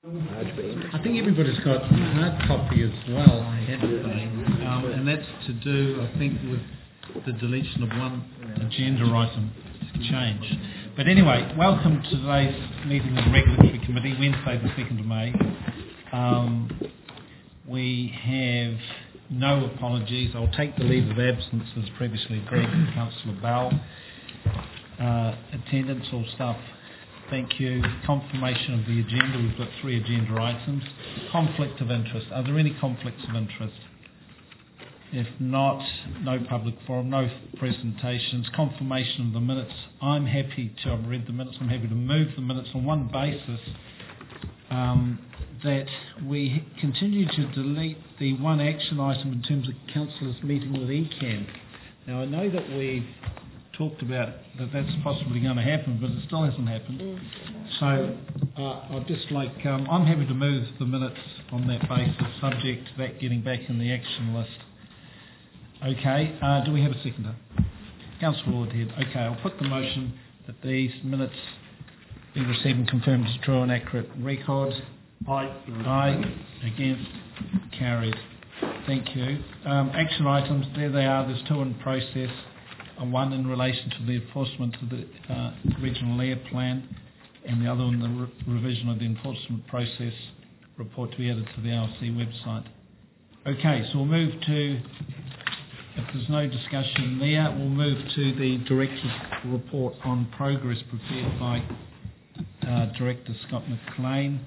I think everybody's got a hard copy as well, haven't they? And that's to do, I think, with the deletion of one agenda item change. But anyway, welcome to today's meeting of the Regulatory Committee, Wednesday the 2nd of May. We have no apologies. I'll take the leave of absence as previously agreed with Councillor Bell. Attendance, all staff, thank you. Confirmation of the agenda. We've got 3 agenda items. Conflict of interest. Are there any conflicts of interest? If not, no public forum, no presentations. Confirmation of the minutes. I've read the minutes, I'm happy to move the minutes on one basis, that we continue to delete the one action item in terms of councillors meeting with ECAN. Now I know that we've talked about that that's possibly going to happen, but it still hasn't happened. So I'd just like, I'm happy to move the minutes on that basis, subject to that getting back in the action list. Okay, do we have a seconder? Councillor Wardhead. Okay, I'll put the motion that these minutes be received and confirmed as true and accurate record. Aye. Aye. Against. Carried. Thank you. Action items, there they are. There's 2 in process. One in relation to the enforcement of the regional air plan, and the other on the revision of the enforcement process report to be added to the RC website. Okay, so we'll move to, if there's no discussion there, we'll move to the Director's report on progress prepared by Director Scott McLean.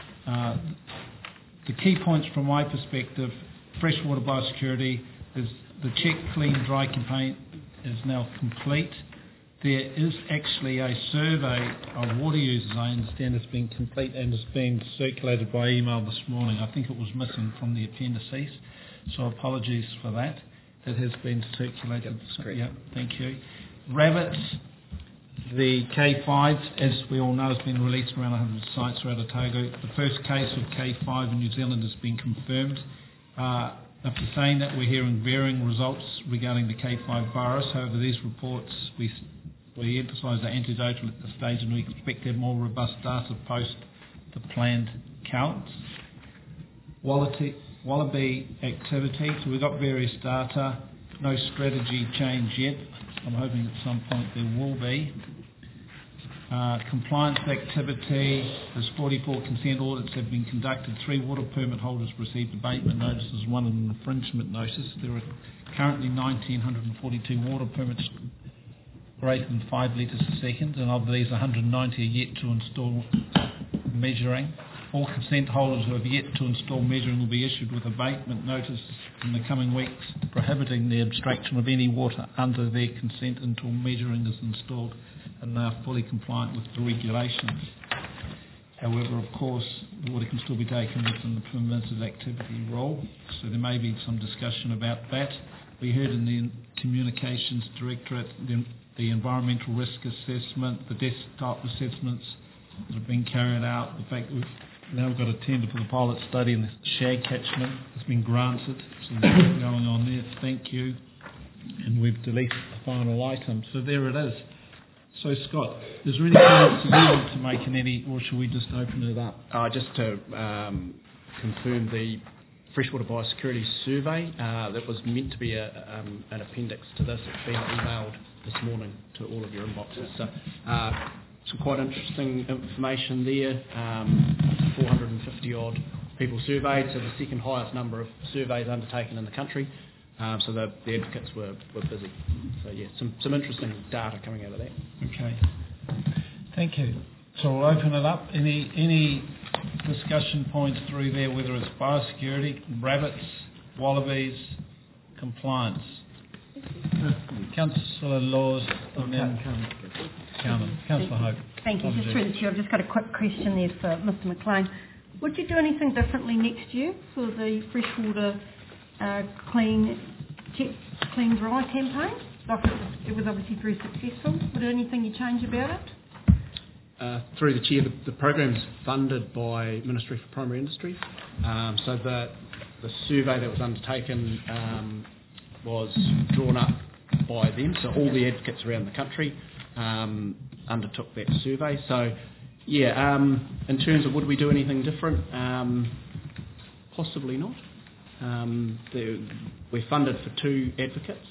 The key points from my perspective: freshwater biosecurity, is the Check Clean Dry campaign is now complete. There is actually a survey of water users, I understand, has been complete and has been circulated by email this morning. I think it was missing from the appendices, so apologies for that. It has been circulated. That's great. Yeah, thank you. Rabbits, the K5, as we all know, has been released around 100 sites throughout Otago. The first case of K5 in New Zealand has been confirmed. After saying that, we're hearing varying results regarding the K5 virus. However, these reports, we emphasise, are anecdotal at this stage, and we expect to have more robust data post the planned counts. Wallaby activity, so we've got various data. No strategy change yet. I'm hoping at some point there will be. Compliance activity, there's 44 consent audits have been conducted. 3 water permit holders received abatement notices, 1 an infringement notice. There are currently 1,942 water permits greater than 5 litres a second, and of these 190 are yet to install measuring. All consent holders who have yet to install measuring will be issued with abatement notices in the coming weeks, prohibiting the abstraction of any water under their consent until measuring is installed and they are fully compliant with the regulations. However, of course, the water can still be taken within the permitted activity rule, so there may be some discussion about that. We heard in the Communications Directorate the environmental risk assessment, the desktop assessments that have been carried out, the fact that we've now got a tender for the pilot study and the shag catchment has been granted, so there's work going on there, thank you. And we've deleted the final item, so there it is. So Scott, is there any comments you want to make in any, or should we just open it up? Just to confirm the freshwater biosecurity survey, that was meant to be an appendix to this. It's been emailed this morning to all of your inboxes. So some quite interesting information there. 450 odd people surveyed, so the second highest number of surveys undertaken in the country. So the advocates were busy. So yeah, some interesting data coming out of that. Okay, thank you. So we'll open it up. Any discussion points through there, whether it's biosecurity, rabbits, wallabies, compliance? Councillor Laws, and then Councillor Hope. Thank you. Just through the chair, I've just got a quick question there for Mr. McLean. Would you do anything differently next year for the freshwater clean dry campaign? Like it was obviously very successful. Would there anything you change about it? Through the chair, the program's funded by Ministry for Primary Industry. So the survey that was undertaken was drawn up by them. So all the advocates around the country undertook that survey. So Yeah, in terms of would we do anything different? Possibly not. We're funded for 2 advocates.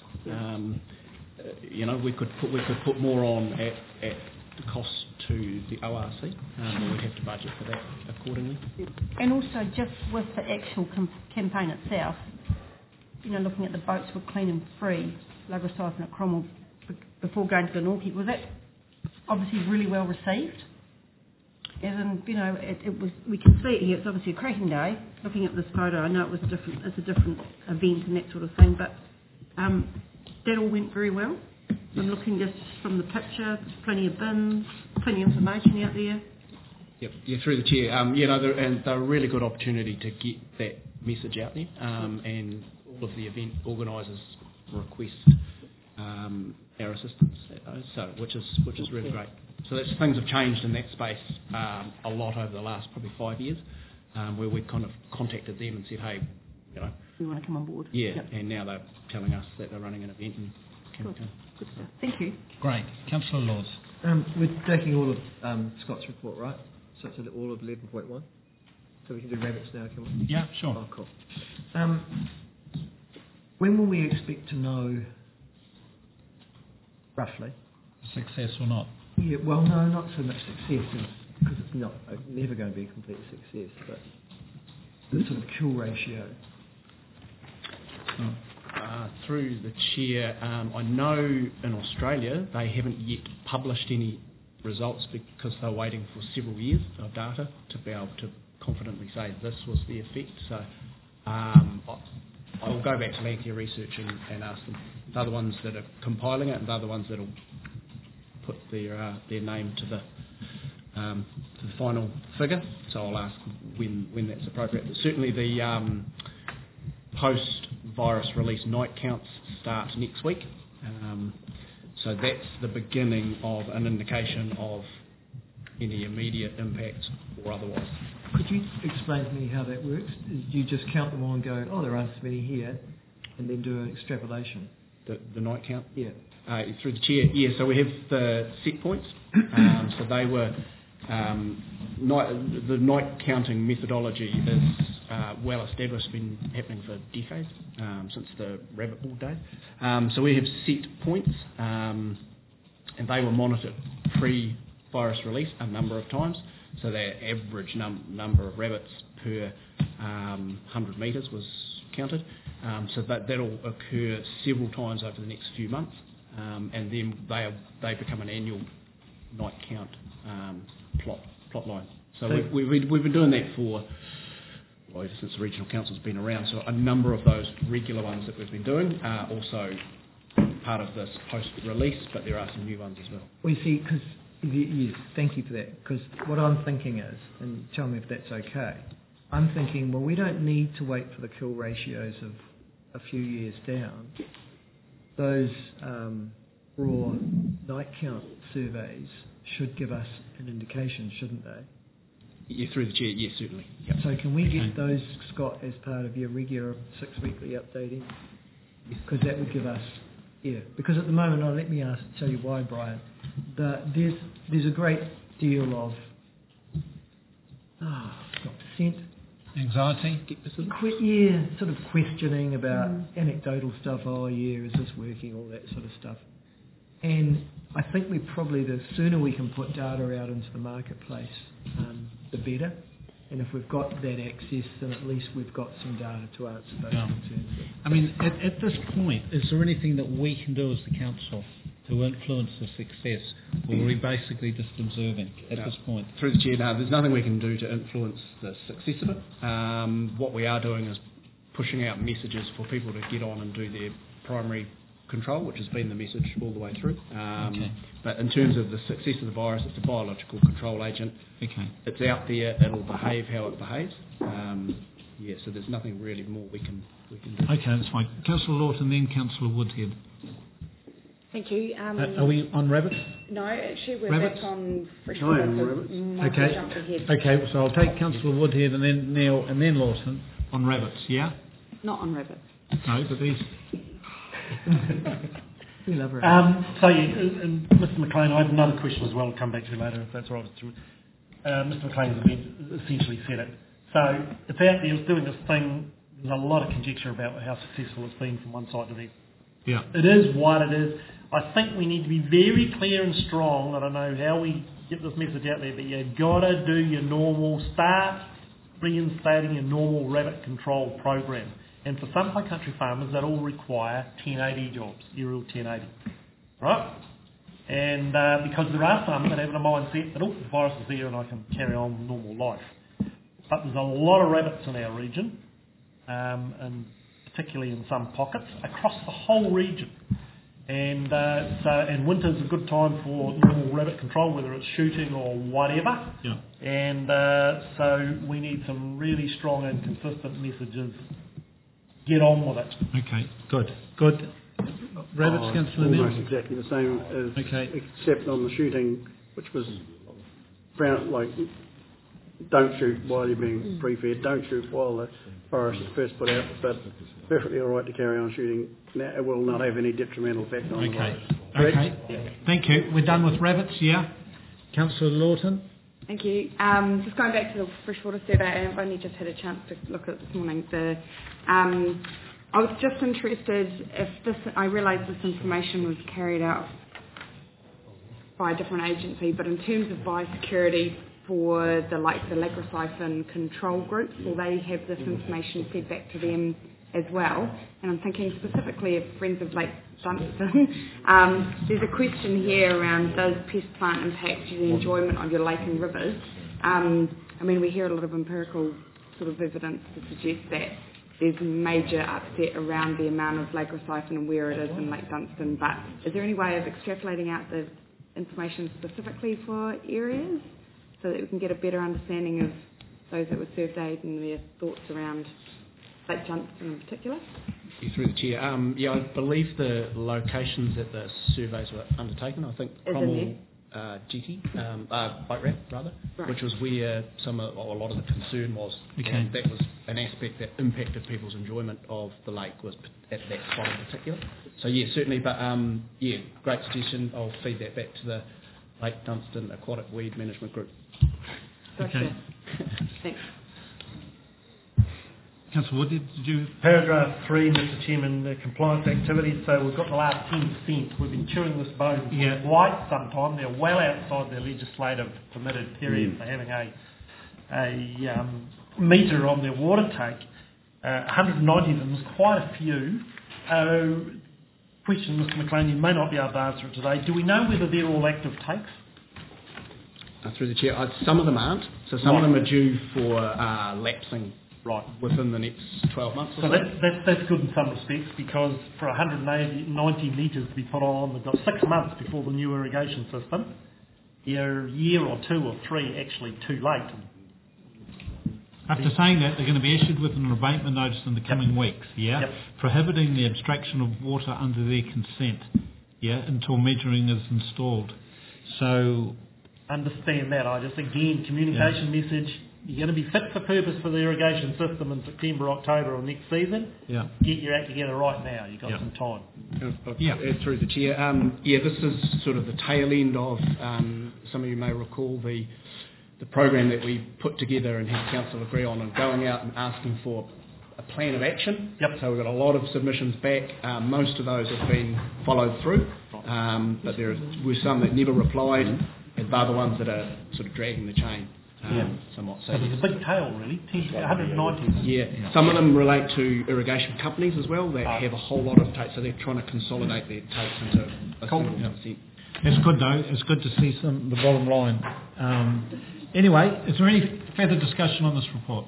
We could put more on at the cost to the ORC, and we'd have to budget for that accordingly. And also, just with the actual campaign itself, looking at the boats were clean and free, Lagrasythe and at Cromwell, before going to the Northhead, was that obviously really well received? As in, it was. We can see it here. It's obviously a cracking day. Looking at this photo, I know it's a different event and that sort of thing, but that all went very well. I'm looking just from the picture. There's plenty of bins, plenty of information out there. Yep, yeah, through the chair. And they're a really good opportunity to get that message out there. And all of the event organisers request our assistance at those, which is really great. So things have changed in that space a lot over the last probably 5 years, where we kind of contacted them and said, hey, we want to come on board. Yeah, yep. And now they're telling us that they're running an event and can Good. come. Good stuff. Thank you. Great. Councillor Lawes. We're taking all of Scott's report, right? So it's all of 11.1. So we can do rabbits now, can we? Yeah, sure. Oh, cool. When will we expect to know, roughly? Success or not? Yeah, well, no, not so much success, because it's never going to be a complete success, but the sort of kill ratio. Through the chair, I know in Australia they haven't yet published any results because they're waiting for several years of data to be able to confidently say this was the effect. So I'll go back to Lancaster Research and ask them. They're the ones that are compiling it, and they're the ones that will put their name to the final figure. So I'll ask when that's appropriate. But certainly the post-virus release night counts start next week. So that's the beginning of an indication of any immediate impact or otherwise. Could you explain to me how that works? Do you just count them all and go, oh, there aren't so many here, and then do an extrapolation? The night count? Yeah. Through the chair, yeah, so we have the set points. So they were, the night counting methodology is well established, been happening for decades, since the rabbit ball day. So we have set points, and they were monitored pre-virus release a number of times. So their average number of rabbits per 100 metres was counted. So that'll occur several times over the next few months. And then they become an annual night count plot line. So we've been doing that for ever since the regional council's been around. So a number of those regular ones that we've been doing are also part of this post-release, but there are some new ones as well. Well, you see, because yes, thank you for that. Because what I'm thinking is, and tell me if that's okay. I'm thinking, well, we don't need to wait for the kill ratios of a few years down. Those raw night count surveys should give us an indication, shouldn't they? Yeah, through the chair, yes, certainly. Yep. So can we get those, Scott, as part of your regular 6-weekly updating? Because that would give us, because at the moment, let me tell you why, Brian. There's a great deal of, anxiety? Sort of questioning about anecdotal stuff. Oh, yeah, is this working? All that sort of stuff. And I think the sooner we can put data out into the marketplace, the better. And if we've got that access, then at least we've got some data to answer those concerns. I mean, at this point, is there anything that we can do as the council to influence the success, or are we basically just observing at this point? Through the chair, no, there's nothing we can do to influence the success of it. What we are doing is pushing out messages for people to get on and do their primary control, which has been the message all the way through. But in terms of the success of the virus, it's a biological control agent. Okay. It's out there, it'll behave how it behaves. So there's nothing really more we can do. Okay, that's fine. Councillor Lawton, then Councillor Woodhead. Thank you. Are we on rabbits? No, actually we're rabbits? back on freshwater. Okay, so I'll take Councillor Woodhead and then Neil and then Lawson on rabbits, yeah? Not on rabbits. No, but these... We love rabbits. And Mr. McLean, I had another question as well. I'll come back to you later if that's all right. Mr McLean's essentially said it. So it's out there, it's doing this thing. There's a lot of conjecture about how successful it's been from one side to the other. Yeah. It is what it is. I think we need to be very clear and strong. I don't know how we get this message out there, but you've got to do your normal, start reinstating your normal rabbit control program. And for some high country farmers, that will require 1080 jobs, aerial 1080. Right? And because there are some that have a mindset that, oh, the virus is there and I can carry on with normal life. But there's a lot of rabbits in our region, and particularly in some pockets, across the whole region. And winter's a good time for normal rabbit control, whether it's shooting or whatever. Yeah. And so we need some really strong and consistent messages. Get on with it. Okay, good. Rabbits, Councillor Neal? Almost exactly the same as, Okay. except on the shooting, which was don't shoot while you're being pre-fed, don't shoot while the virus is first put out, but perfectly all right to carry on shooting. Now, it will not have any detrimental effect on the virus. Okay. Yeah. Thank you. We're done with rabbits, yeah? Councillor Lawton? Thank you. Just going back to the freshwater survey, I've only just had a chance to look at it this morning. I was just interested if this, I realised this information was carried out by a different agency, but in terms of biosecurity for the Lagrosiphon control groups, will they have this information fed back to them as well? And I'm thinking specifically of Friends of Lake Dunstan. There's a question here around, does pest plant impact the enjoyment of your lake and rivers? We hear a lot of empirical sort of evidence to suggest that there's major upset around the amount of Lagrosiphon and where it is in Lake Dunstan, but is there any way of extrapolating out the information specifically for areas so that we can get a better understanding of those that were surveyed and their thoughts around Lake Dunstan in particular? Through the chair, I believe the locations that the surveys were undertaken, I think Cromwell Jetty, Boat Ramp rather, right, which was where a lot of the concern was, and that was an aspect that impacted people's enjoyment of the lake was at that spot in particular. So yeah, certainly, but great suggestion. I'll feed that back to the Lake Dunstan Aquatic Weed Management Group. Gotcha. Okay. Thanks. Councillor Wood, did you... Paragraph 3, Mr Chairman, the compliance activities. So we've got the last 10%. We've been chewing this bone for quite some time. They're well outside their legislative permitted period for having a meter on their water take. 190 of them is quite a few. Question, Mr McLean, you may not be able to answer it today. Do we know whether they're all active takes? Through the chair, some of them aren't. So some of them are due for lapsing within the next 12 months or so. That's good in some respects, because for 190 metres to be put on, they've got 6 months before the new irrigation system. You're a year or 2 or 3 actually too late. After saying that, they're going to be issued with an abatement notice in the coming weeks, prohibiting the abstraction of water under their consent, until metering is installed. So... Understand that. I just, again, communication message, you're going to be fit for purpose for the irrigation system in September, October or next season. Yeah. Get your act together right now. You've got some time. Through the chair. This is sort of the tail end of, some of you may recall, the program that we put together and had council agree on, and going out and asking for a plan of action. So we've got a lot of submissions back. Most of those have been followed through, but there were some that never replied, and they're the ones that are sort of dragging the chain somewhat. So there's a big tail, really, 190. Some of them relate to irrigation companies as well that have a whole lot of takes, so they're trying to consolidate their takes into a single consent. It's good though. It's good to see the bottom line. Anyway, is there any further discussion on this report?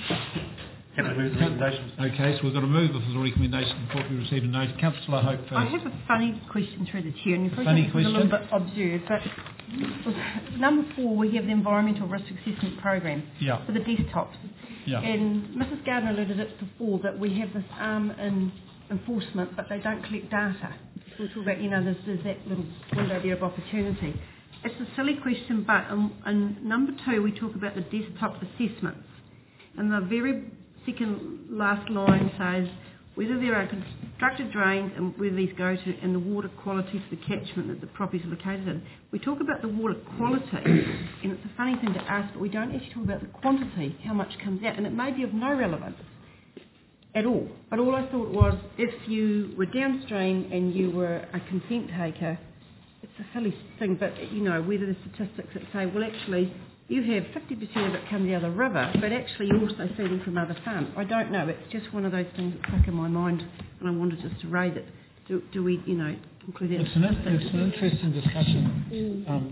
Okay, so we've got to move if there's a recommendation report we received a note. Councillor Hope first. I have a funny question through the chair, and funny question? a little bit observed, but number 4, we have the Environmental Risk Assessment Program for the desktops. And Mrs Gardner alluded it before that we have this arm in enforcement, but they don't collect data. We talk about, there's that little window there of opportunity. It's a silly question, but in number 2 we talk about the desktop assessments. And the very second last line says, whether there are structured drains and where these go to, and the water quality for the catchment that the properties are located in. We talk about the water quality, and it's a funny thing to ask, but we don't actually talk about the quantity, how much comes out, and it may be of no relevance at all. But all I thought was, if you were downstream and you were a consent taker, it's a silly thing, but whether the statistics that say, well, actually, you have 50% of it comes out of the river, but actually you're also feeding from other farms. I don't know. It's just one of those things that stuck in my mind, and I wanted just to raise it. Do we, conclude that? It's an interesting discussion.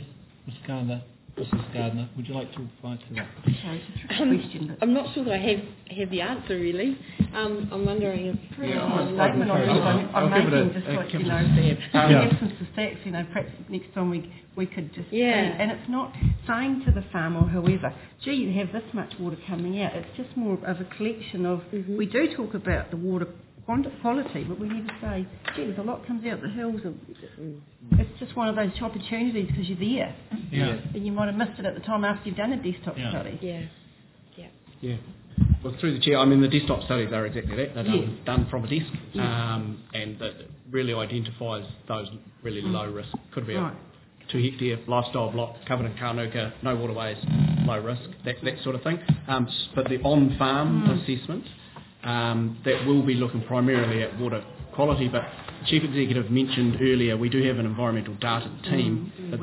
Mrs. Gardner, would you like to reply to that? Sorry, it's a tricky question. But I'm not sure that I have the answer really. I'm wondering if... statement on this. I'm making just like, the absence of stats, perhaps next time we could just see. And it's not saying to the farm or whoever, gee, you have this much water coming out. It's just more of a collection of, we do talk about the water quality, but we never say, gee, there's a lot comes out the hills. It's just one of those opportunities because you're there. Yeah. And you might have missed it at the time after you've done a desktop study. Yeah. Well, through the chair, I mean, the desktop studies are exactly that. They're done from a desk, and that really identifies those really low risk. Could be a 2 hectare lifestyle block covered in Kānuka, no waterways, low risk, that sort of thing. But the on-farm assessment, that will be looking primarily at water quality, but Chief Executive mentioned earlier we do have an environmental data team, but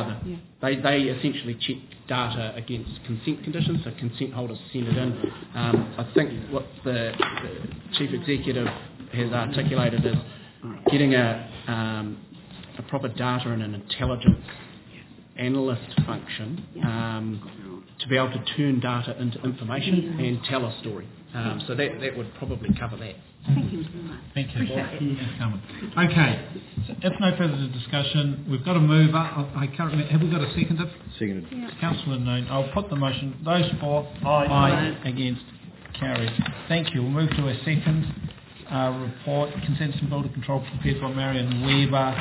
they essentially check data against consent conditions, so consent holders send it in. I think what the Chief Executive has articulated is getting a proper data and an intelligence analyst function to be able to turn data into information and tell a story. So that would probably cover that. Thank you very much. Thank you. Okay, so if no further discussion, we've got a mover. Have we got a seconder? Seconded. Yeah. Councillor Noon. I'll put the motion. Those for? Aye. Against? Carried. Thank you. We'll move to a second report. Consents and builder control prepared by Marion Weaver.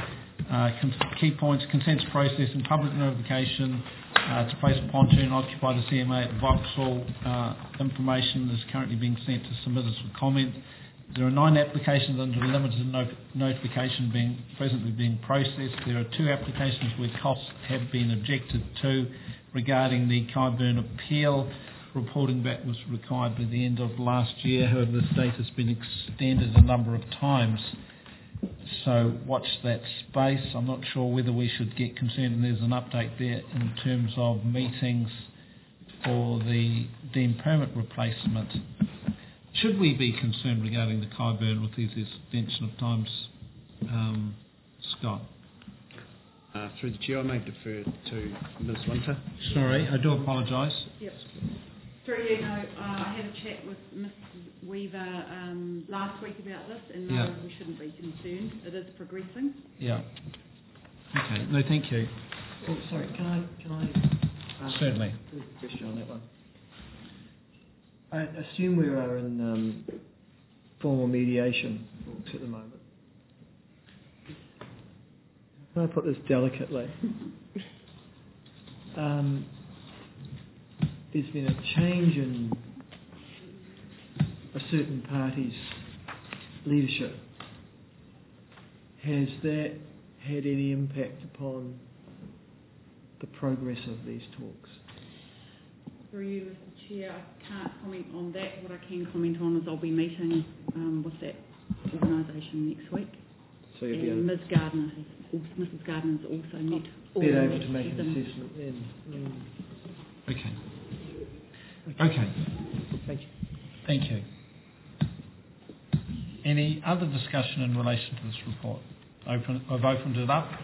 Key points, consents process and public notification to place a pontoon, occupy the CMA at Vauxhall. Information is currently being sent to submitters for comment. There are 9 applications under limited notification presently being processed. There are 2 applications where costs have been objected to regarding the Kyburn appeal. Reporting back was required by the end of last year. However, the state has been extended a number of times. So watch that space. I'm not sure whether we should get concerned, and there's an update there in terms of meetings for the deemed permit replacement. Should we be concerned regarding the Kyburn with these extension of times, Scott? Through the chair, I may defer to Ms. Winter. Sorry, I do apologise. Yep. Through you, I had a chat with Mrs. Weaver last week about this, and no, we shouldn't be concerned. It is progressing. Yeah. Okay. No, thank you. Oh, sorry, can I Certainly. a question on that one? I assume we are in formal mediation talks at the moment. How can I put this delicately? There's been a change in a certain party's leadership. Has that had any impact upon the progress of these talks? Through you, Mr. Chair, I can't comment on that. What I can comment on is I'll be meeting with that organisation next week. So you'll and Mrs. Gardner has also met. Been able to make an assessment then. Okay. Thank you. Thank you. Any other discussion in relation to this report? I've opened it up.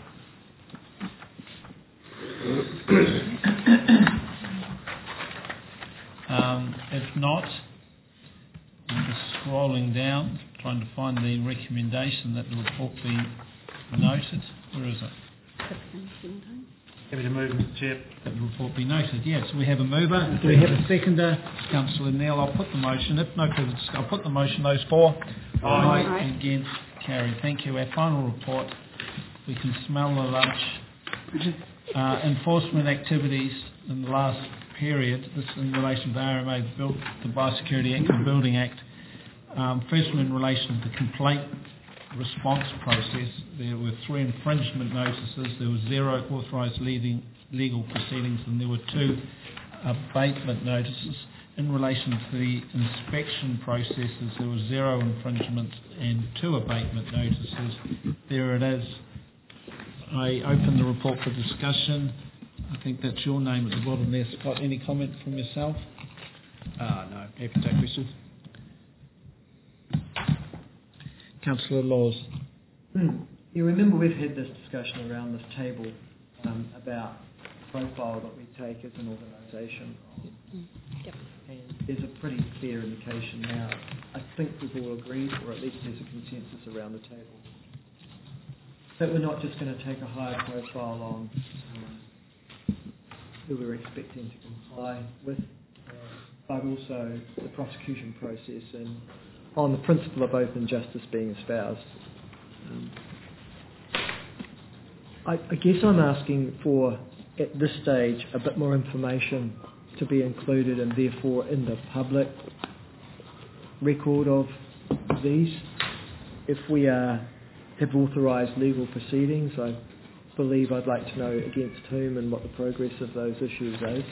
If not, I'm just scrolling down, trying to find the recommendation that the report be noted. Where is it? Happy to move, Mr. Chair. That the report be noted. Yes, we have a mover. Do we have a seconder? Councillor Neil. I'll put the motion. If no further discussion, I'll put the motion. Those for? Aye. Against? Carried. Thank you. Our final report. We can smell the lunch. Enforcement activities in the last period. This in relation to the RMA, the Biosecurity Act and Building Act. Firstly, in relation to the complaint response process, there were 3 infringement notices, there was 0 authorised legal proceedings, and there were 2 abatement notices. In relation to the inspection processes, there was 0 infringements and 2 abatement notices. There it is. I open the report for discussion. I think that's your name at the bottom there, Scott. Any comment from yourself? No, happy to take questions. Councillor Laws. You remember we've had this discussion around this table about the profile that we take as an organisation. Yep. And there's a pretty clear indication now. I think we've all agreed, or at least there's a consensus around the table, that we're not just going to take a higher profile on who we're expecting to comply with, but also the prosecution process and on the principle of open justice being espoused. I guess I'm asking for, at this stage, a bit more information to be included and therefore in the public record of these. If we have authorised legal proceedings, I believe I'd like to know against whom and what the progress of those issues is.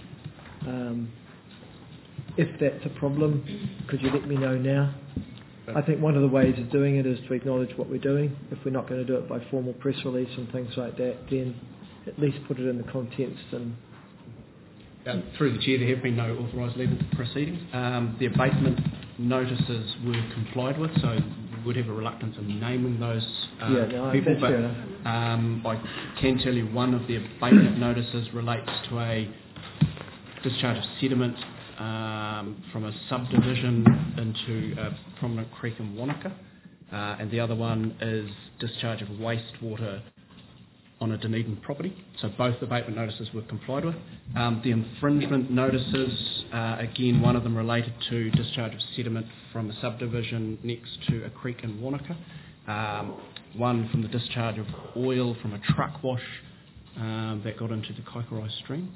If that's a problem, could you let me know now? I think one of the ways of doing it is to acknowledge what we're doing. If we're not going to do it by formal press release and things like that, then at least put it in the contents. And through the Chair, there have been no authorised legal proceedings. The abatement notices were complied with, so we would have a reluctance in naming those people. That's fair enough. I can tell you one of the abatement notices relates to a discharge of sediment from a subdivision into a prominent creek in Wanaka, and the other one is discharge of wastewater on a Dunedin property. So both abatement notices were complied with. The infringement notices, again, one of them related to discharge of sediment from a subdivision next to a creek in Wanaka. One from the discharge of oil from a truck wash that got into the Kaikorai stream.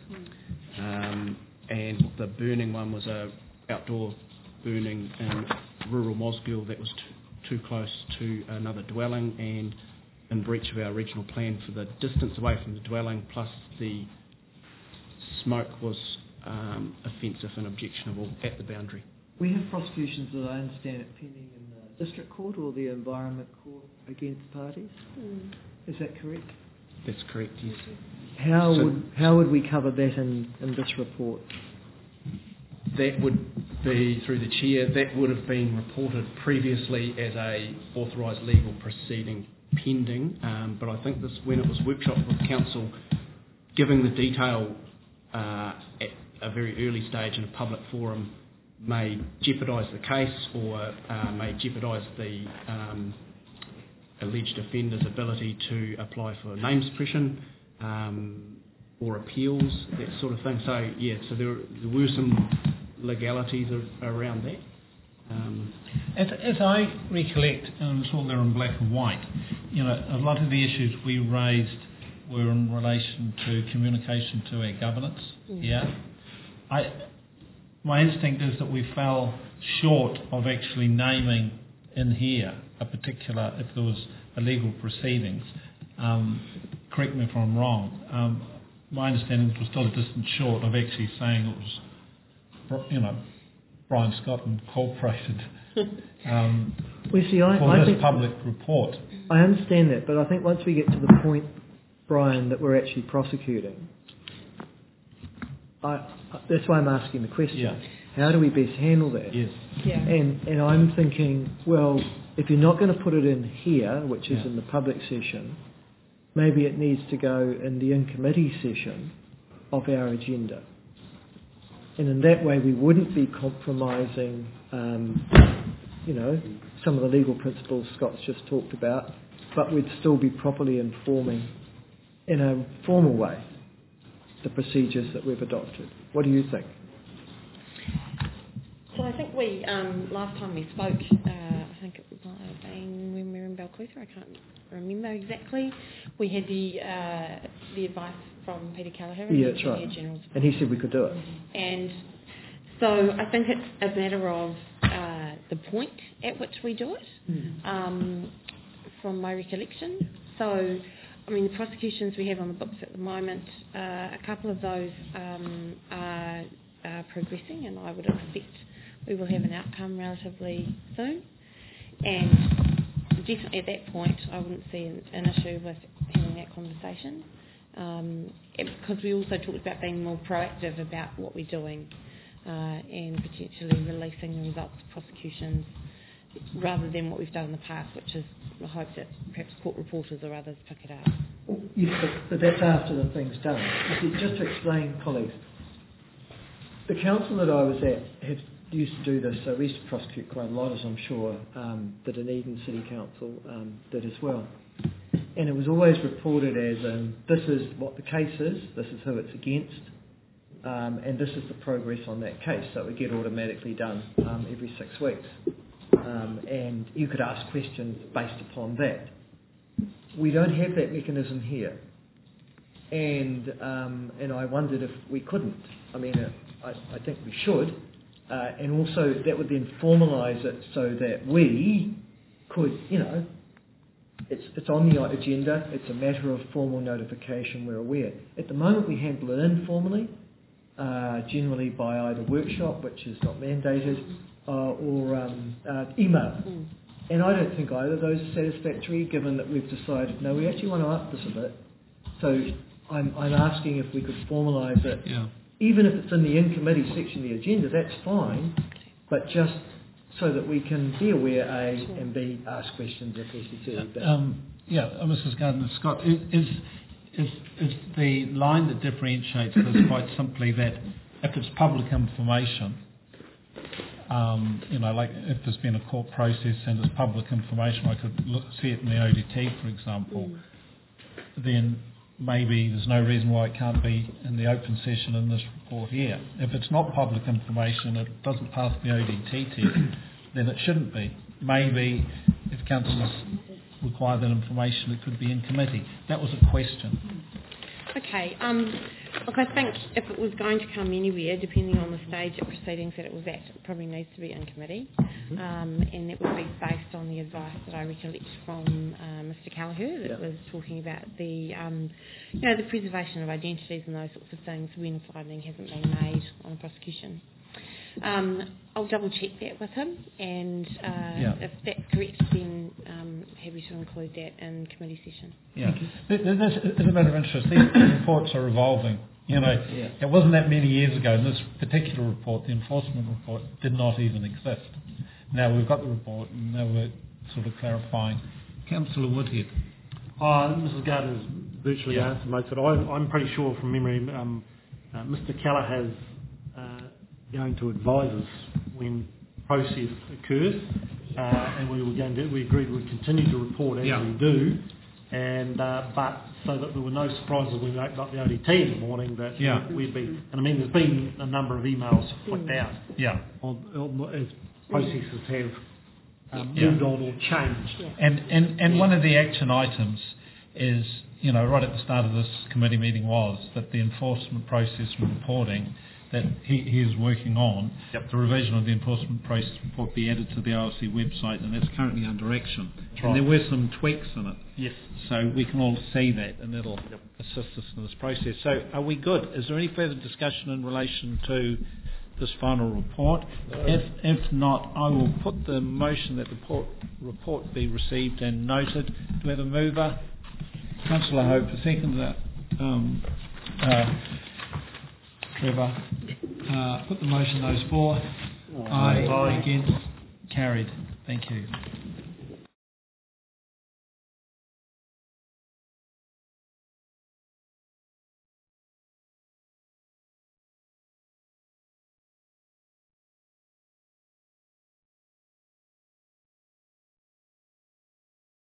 And the burning one was a outdoor burning in rural Mosgiel that was too close to another dwelling and in breach of our regional plan for the distance away from the dwelling, plus the smoke was offensive and objectionable at the boundary. we have prosecutions that I understand it pending in the district court or the environment court against parties. Is that correct? That's correct, yes. How would we cover that in this report? That would be through the chair. That would have been reported previously as a authorised legal proceeding pending, but I think this, when it was workshopped with council, giving the detail at a very early stage in a public forum may jeopardise the case or may jeopardise the alleged offender's ability to apply for name suppression or appeals, that sort of thing. So yeah, so there were some legalities around that. As I recollect, and it's all there in black and white, you know, a lot of the issues we raised were in relation to communication to our governance. Yeah, my instinct is that we fell short of actually naming in here a particular, if there was illegal proceedings. Correct me if I'm wrong. My understanding was still a distance short of actually saying it was, you know, Brian Scott Incorporated Well, see, I for think this public report. I understand that, but I think once we get to the point, Brian, that we're actually prosecuting, that's why I'm asking the question. Yeah. How do we best handle that? Yes. Yeah. And I'm thinking, well, if you're not going to put it in here, which is in the public session, maybe it needs to go in the in-committee session of our agenda. And in that way, we wouldn't be compromising, you know, some of the legal principles Scott's just talked about, but we'd still be properly informing in a formal way the procedures that we've adopted. What do you think? So I think we, last time we spoke, I think it might have been when we were in Balclutha, I can't remember exactly. We had the advice from Peter Callagher, Yeah, that's right. General's. And he said we could do it. And so I think it's a matter of the point at which we do it, from my recollection. So, I mean, the prosecutions we have on the books at the moment, a couple of those are progressing, and I would expect we will have an outcome relatively soon. And definitely at that point, I wouldn't see an issue with having that conversation, because we also talked about being more proactive about what we're doing, and potentially releasing the results of prosecutions rather than what we've done in the past, which is I hope that perhaps court reporters or others pick it up. Yes, but that's after the thing's done. You see, just to explain, colleagues, the council that I was at used to do this, so we used to prosecute quite a lot, as I'm sure the Dunedin City Council did as well. And it was always reported as, this is what the case is, this is who it's against, and this is the progress on that case. So it would get automatically done every 6 weeks. And you could ask questions based upon that. We don't have that mechanism here. And I wondered if we couldn't. I mean, I think we should. And also that would then formalise it so that we could, it's on the agenda, it's a matter of formal notification, we're aware. At the moment we handle it informally, generally by either workshop, which is not mandated, or email. And I don't think either of those are satisfactory, given that we've decided, no, we actually want to up this a bit. So I'm asking if we could formalise it. Yeah. Even if it's in the in-committee section of the agenda, that's fine, but just so that we can be aware, A, and B, ask questions if necessary. Mrs. Gardner-Scott, is the line that differentiates this quite simply that if it's public information, like if there's been a court process and it's public information, I could see it in the ODT, for example, then maybe there's no reason why it can't be in the open session in this report here. If it's not public information, it doesn't pass the ODT test, then it shouldn't be. Maybe if councillors require that information, it could be in committee. That was a question. Okay. Look, I think if it was going to come anywhere, depending on the stage of proceedings that it was at, it probably needs to be in committee, and it would be based on the advice that I recollect from Mr. Callagher that was talking about the, the preservation of identities and those sorts of things when a finding hasn't been made on a prosecution. I'll double check that with him, and if that's correct, then happy to include that in committee session. Yeah, there's a matter of interest. These reports are evolving. It wasn't that many years ago. In this particular report, the enforcement report did not even exist. Now we've got the report, and now we're sort of clarifying. Councillor Woodhead. Mrs. Gardner's virtually answered most of it. I'm pretty sure from memory, Mr. Callagher's going to advise us when process occurs, and we agreed we'd continue to report as we do, and but so that there were no surprises when we opened up the ODT in the morning that we'd be. And I mean, there's been a number of emails flicked out as processes have moved on or changed. And one of the action items is, right at the start of this committee meeting was that the enforcement process reporting that he is working on, the revision of the enforcement process report be added to the OLC website, and that's currently under action. And there were some tweaks in it. Yes. So we can all see that, and that'll assist us in this process. So are we good? Is there any further discussion in relation to this final report? If not, I will put the motion that the report be received and noted. Do we have a mover? Councillor Hope, a seconder. Trevor, put the motion, those for. Aye. Against. Carried. Thank you.